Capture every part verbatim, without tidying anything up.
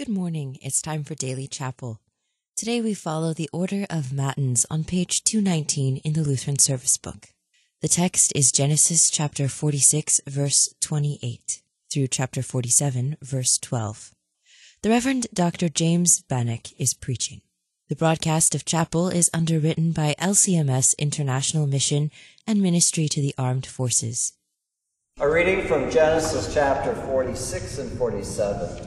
Good morning. It's time for Daily Chapel. Today we follow the order of Matins on page two nineteen in the Lutheran Service Book. The text is Genesis chapter forty-six, verse twenty-eight, through chapter forty-seven, verse twelve. The Reverend Doctor James Bannock is preaching. The broadcast of chapel is underwritten by L C M S International Mission and Ministry to the Armed Forces. A reading from Genesis chapter forty-six and forty-seven.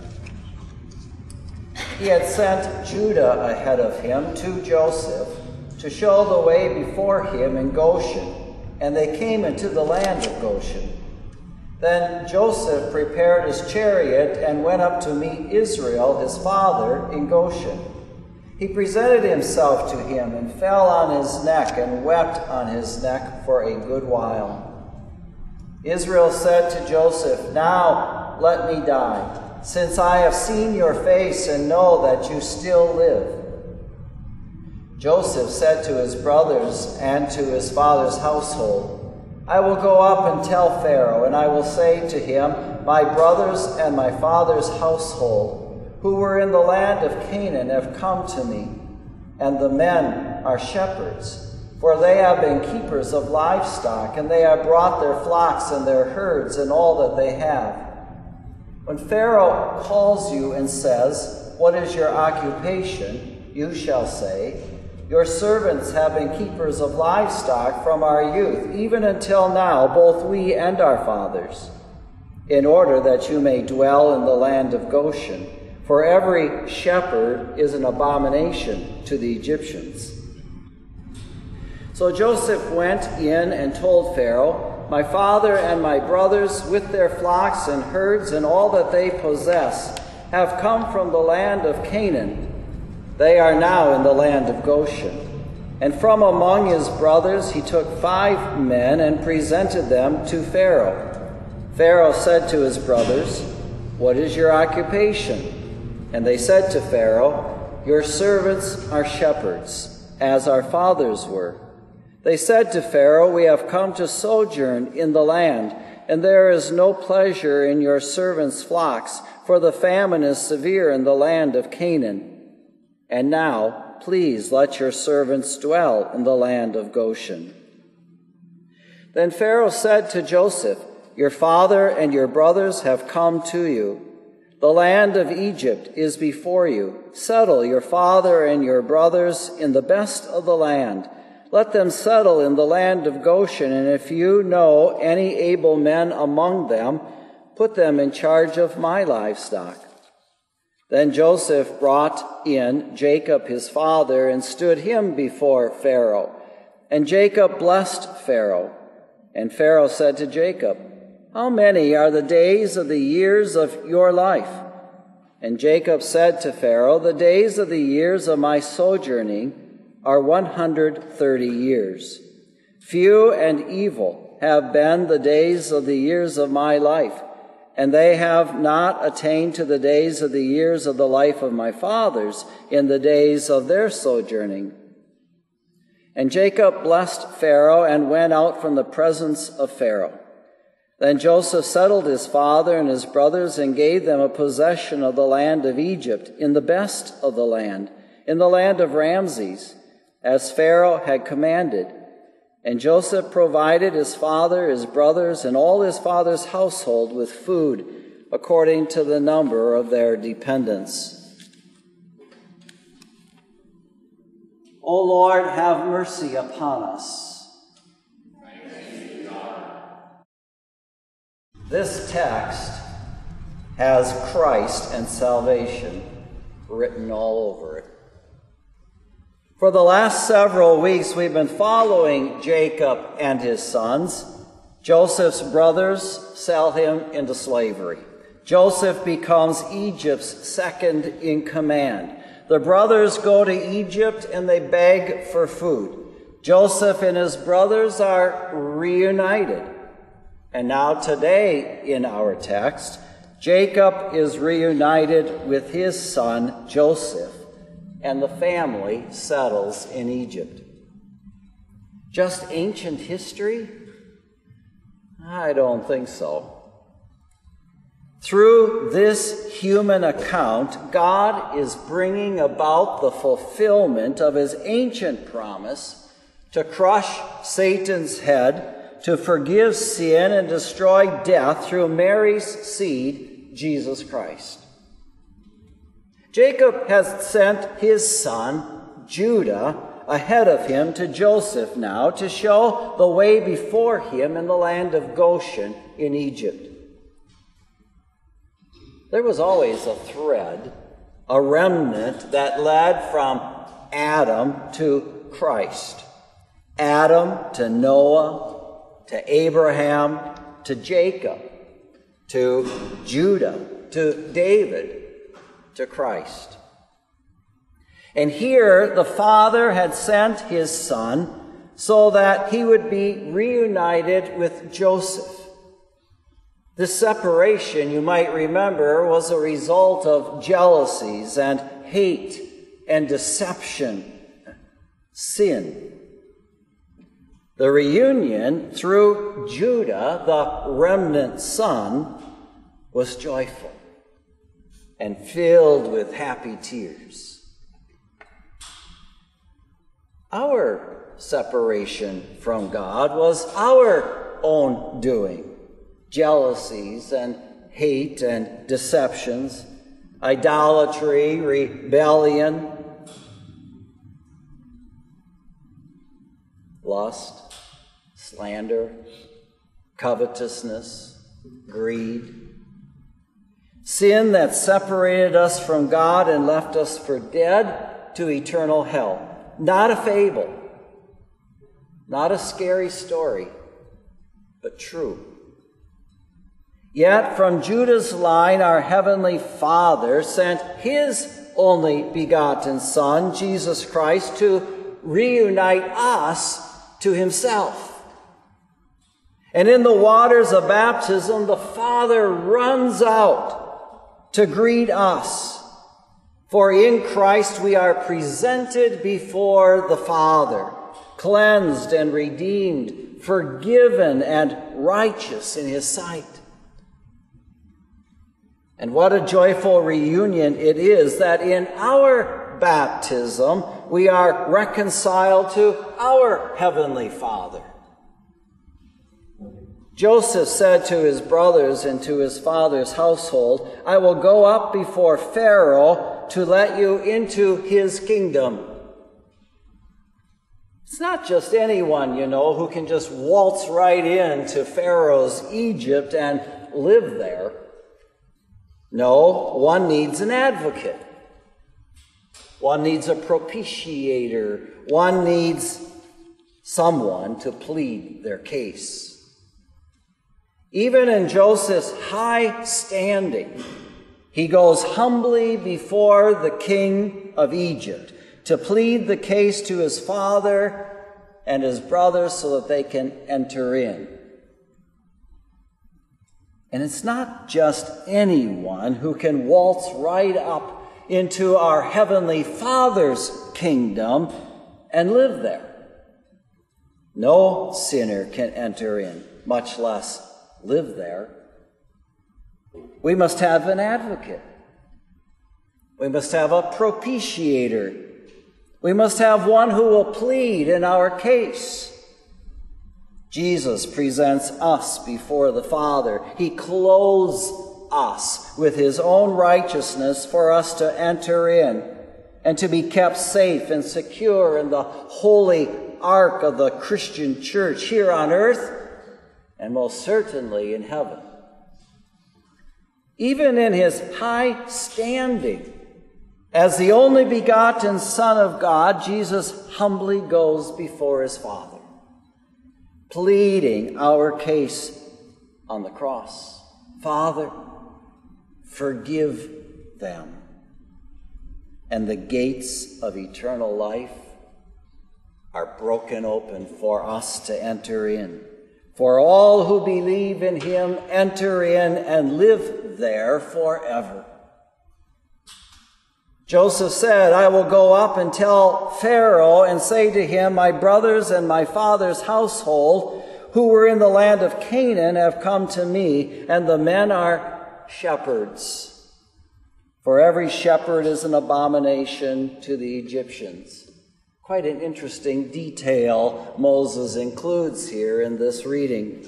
He had sent Judah ahead of him to Joseph to show the way before him in Goshen, and they came into the land of Goshen. Then Joseph prepared his chariot and went up to meet Israel, his father, in Goshen. He presented himself to him and fell on his neck and wept on his neck for a good while. Israel said to Joseph, "Now let me die, since I have seen your face and know that you still live." Joseph said to his brothers and to his father's household, "I will go up and tell Pharaoh, and I will say to him, my brothers and my father's household, who were in the land of Canaan, have come to me, and the men are shepherds, for they have been keepers of livestock, and they have brought their flocks and their herds and all that they have. When Pharaoh calls you and says, 'What is your occupation?' you shall say, 'Your servants have been keepers of livestock from our youth, even until now, both we and our fathers, in order that you may dwell in the land of Goshen. For every shepherd is an abomination to the Egyptians.'" So Joseph went in and told Pharaoh, "My father and my brothers, with their flocks and herds and all that they possess, have come from the land of Canaan. They are now in the land of Goshen." And from among his brothers he took five men and presented them to Pharaoh. Pharaoh said to his brothers, "What is your occupation?" And they said to Pharaoh, "Your servants are shepherds, as our fathers were." They said to Pharaoh, "We have come to sojourn in the land, and there is no pleasure in your servants' flocks, for the famine is severe in the land of Canaan. And now, please let your servants dwell in the land of Goshen." Then Pharaoh said to Joseph, "Your father and your brothers have come to you. The land of Egypt is before you. Settle your father and your brothers in the best of the land. Let them settle in the land of Goshen, and if you know any able men among them, put them in charge of my livestock." Then Joseph brought in Jacob his father and stood him before Pharaoh. And Jacob blessed Pharaoh. And Pharaoh said to Jacob, "How many are the days of the years of your life?" And Jacob said to Pharaoh, "The days of the years of my sojourning are one hundred thirty years. Few and evil have been the days of the years of my life, and they have not attained to the days of the years of the life of my fathers in the days of their sojourning." And Jacob blessed Pharaoh and went out from the presence of Pharaoh. Then Joseph settled his father and his brothers and gave them a possession of the land of Egypt, in the best of the land, in the land of Ramses, as Pharaoh had commanded. And Joseph provided his father, his brothers, and all his father's household with food according to the number of their dependents. O Lord, have mercy upon us. This text has Christ and salvation written all over it. For the last several weeks, we've been following Jacob and his sons. Joseph's brothers sell him into slavery. Joseph becomes Egypt's second in command. The brothers go to Egypt and they beg for food. Joseph and his brothers are reunited. And now today in our text, Jacob is reunited with his son Joseph, and the family settles in Egypt. Just ancient history? I don't think so. Through this human account, God is bringing about the fulfillment of his ancient promise to crush Satan's head, to forgive sin and destroy death through Mary's seed, Jesus Christ. Jacob has sent his son, Judah, ahead of him to Joseph now to show the way before him in the land of Goshen in Egypt. There was always a thread, a remnant that led from Adam to Christ, Adam to Noah, to Abraham, to Jacob, to Judah, to David, to Christ. And here the Father had sent his Son so that he would be reunited with Joseph. This separation, you might remember, was a result of jealousies and hate and deception, sin. The reunion through Judah, the remnant son, was joyful and filled with happy tears. Our separation from God was our own doing. Jealousies and hate and deceptions, idolatry, rebellion, lust, slander, covetousness, greed. Sin that separated us from God and left us for dead to eternal hell. Not a fable, not a scary story, but true. Yet from Judah's line, our Heavenly Father sent his only begotten Son, Jesus Christ, to reunite us to himself. And in the waters of baptism, the Father runs out to greet us. For in Christ we are presented before the Father, cleansed and redeemed, forgiven and righteous in his sight. And what a joyful reunion it is that in our baptism we are reconciled to our Heavenly Father. Joseph said to his brothers and to his father's household, "I will go up before Pharaoh to let you into his kingdom." It's not just anyone, you know, who can just waltz right into Pharaoh's Egypt and live there. No, one needs an advocate. One needs a propitiator. One needs someone to plead their case. Even in Joseph's high standing, he goes humbly before the king of Egypt to plead the case to his father and his brothers so that they can enter in. And it's not just anyone who can waltz right up into our Heavenly Father's kingdom and live there. No sinner can enter in, much less live there. We must have an advocate. We must have a propitiator. We must have one who will plead in our case. Jesus presents us before the Father. He clothes us with his own righteousness for us to enter in and to be kept safe and secure in the holy ark of the Christian church here on earth and most certainly in heaven. Even in his high standing as the only begotten Son of God, Jesus humbly goes before his Father, pleading our case on the cross. Father, forgive them. And the gates of eternal life are broken open for us to enter in. For all who believe in him enter in and live there forever. Joseph said, "I will go up and tell Pharaoh and say to him, my brothers and my father's household who were in the land of Canaan have come to me, and the men are shepherds, for every shepherd is an abomination to the Egyptians. Quite an interesting detail Moses includes here in this reading.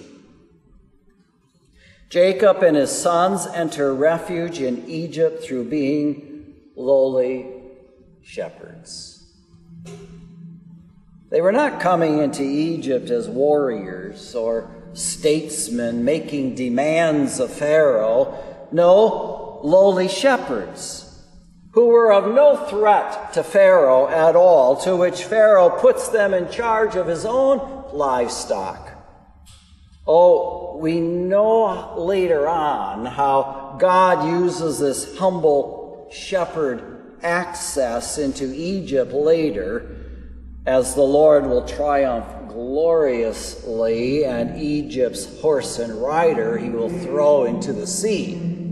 Jacob and his sons enter refuge in Egypt through being lowly shepherds. They were not coming into Egypt as warriors or statesmen making demands of Pharaoh. No, lowly shepherds who were of no threat to Pharaoh at all, to which Pharaoh puts them in charge of his own livestock. Oh, we know later on how God uses this humble shepherd access into Egypt later, as the Lord will triumph gloriously, and Egypt's horse and rider he will throw into the sea.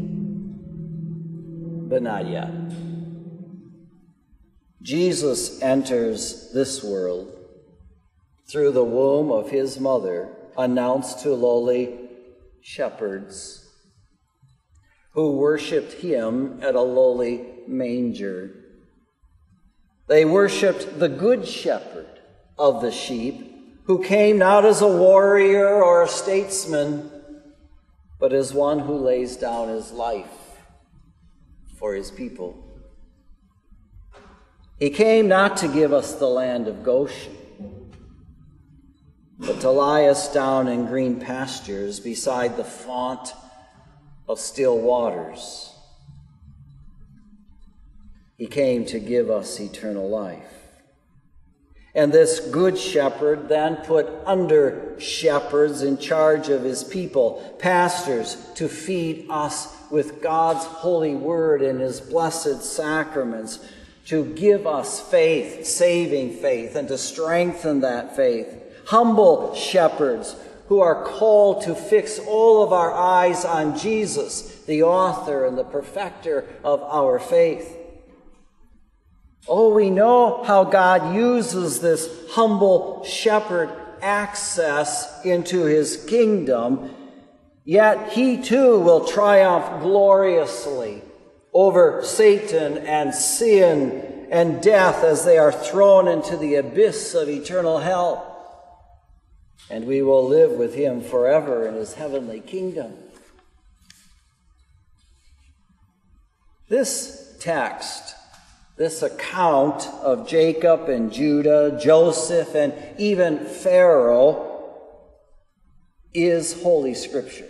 But not yet. Jesus enters this world through the womb of his mother, announced to lowly shepherds who worshiped him at a lowly manger. They worshiped the good shepherd of the sheep, who came not as a warrior or a statesman, but as one who lays down his life for his people. He came not to give us the land of Goshen, but to lie us down in green pastures beside the fount of still waters. He came to give us eternal life. And this good shepherd then put under shepherds in charge of his people, pastors, to feed us with God's holy word and his blessed sacraments, to give us faith, saving faith, and to strengthen that faith. Humble shepherds who are called to fix all of our eyes on Jesus, the author and the perfecter of our faith. Oh, we know how God uses this humble shepherd access into his kingdom, yet he too will triumph gloriously over Satan and sin and death as they are thrown into the abyss of eternal hell. And we will live with him forever in his heavenly kingdom. This text, this account of Jacob and Judah, Joseph, and even Pharaoh is Holy Scripture.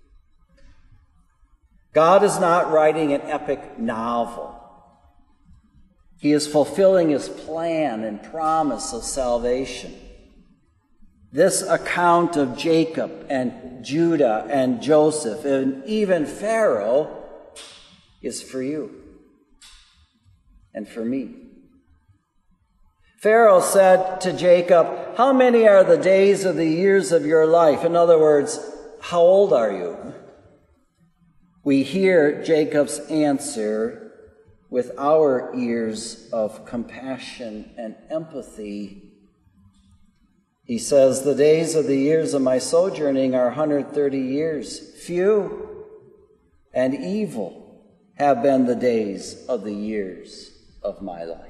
God is not writing an epic novel. He is fulfilling his plan and promise of salvation. This account of Jacob and Judah and Joseph and even Pharaoh is for you and for me. Pharaoh said to Jacob, "How many are the days of the years of your life?" In other words, how old are you? We hear Jacob's answer with our ears of compassion and empathy. He says, "The days of the years of my sojourning are one hundred thirty years. Few and evil have been the days of the years of my life."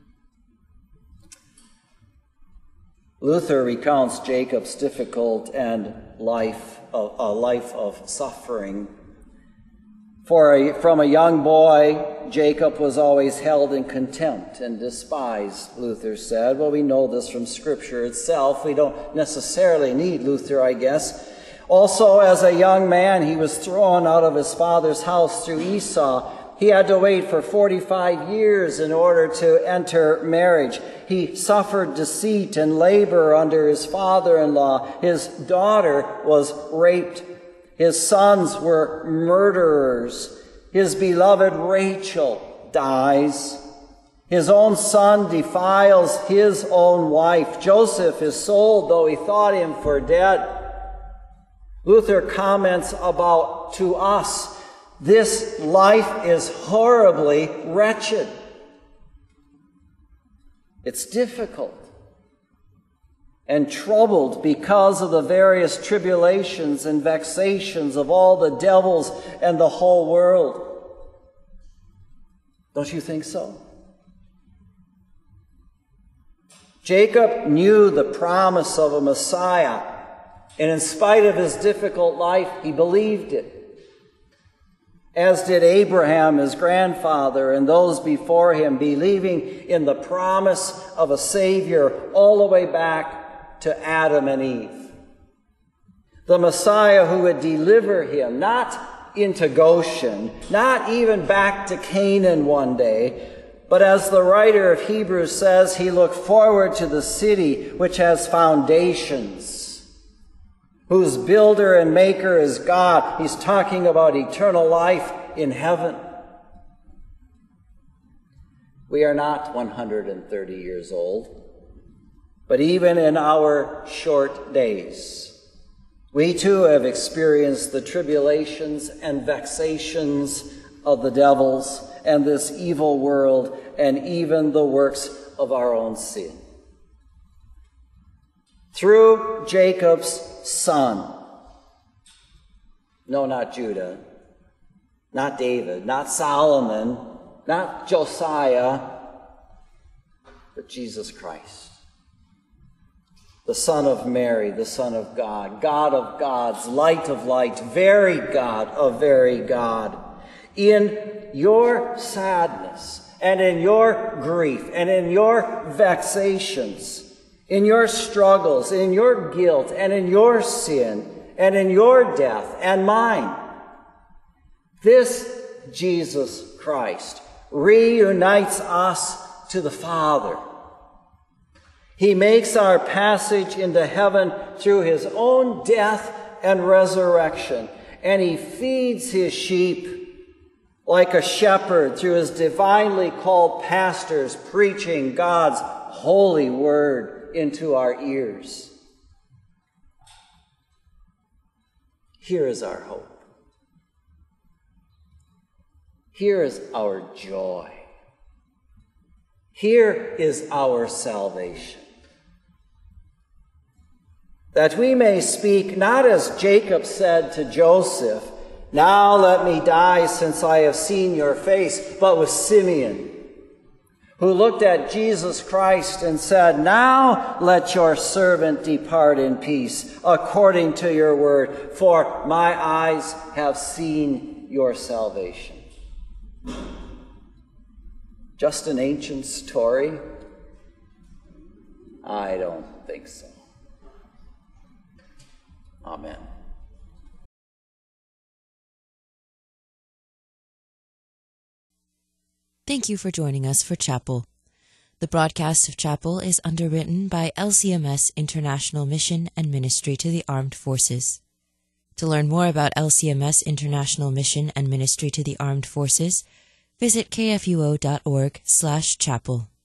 Luther recounts Jacob's difficult and life of, a life of suffering. For a, from a young boy, Jacob was always held in contempt and despised, Luther said. Well, we know this from Scripture itself. We don't necessarily need Luther, I guess. Also, as a young man, he was thrown out of his father's house through Esau. He had to wait for forty-five years in order to enter marriage. He suffered deceit and labor under his father-in-law. His daughter was raped. His sons were murderers. His beloved Rachel dies. His own son defiles his own wife. Joseph is sold, though he thought him for dead. Luther comments about to us, this life is horribly wretched. It's difficult. and troubled because of the various tribulations and vexations of all the devils and the whole world. Don't you think so? Jacob knew the promise of a Messiah, and in spite of his difficult life, he believed it. As did Abraham, his grandfather, and those before him, believing in the promise of a Savior all the way back to Adam and Eve. The Messiah who would deliver him, not into Goshen, not even back to Canaan one day, but as the writer of Hebrews says, he looked forward to the city which has foundations, whose builder and maker is God. He's talking about eternal life in heaven. We are not one hundred thirty years old, but even in our short days, we too have experienced the tribulations and vexations of the devils and this evil world, and even the works of our own sin. Through Jacob's son, no, not Judah, not David, not Solomon, not Josiah, but Jesus Christ, the Son of Mary, the Son of God, God of gods, light of light, very God of very God. In your sadness and in your grief and in your vexations, in your struggles, in your guilt and in your sin and in your death and mine, this Jesus Christ reunites us to the Father. He makes our passage into heaven through his own death and resurrection, and he feeds his sheep like a shepherd through his divinely called pastors, preaching God's holy word into our ears. Here is our hope. Here is our joy. Here is our salvation. That we may speak not as Jacob said to Joseph, "Now let me die since I have seen your face," but with Simeon, who looked at Jesus Christ and said, "Now let your servant depart in peace, according to your word, for my eyes have seen your salvation." Just an ancient story? I don't think so. Amen. Thank you for joining us for Chapel. The broadcast of Chapel is underwritten by L C M S International Mission and Ministry to the Armed Forces. To learn more about L C M S International Mission and Ministry to the Armed Forces, visit kfuo.org slash chapel.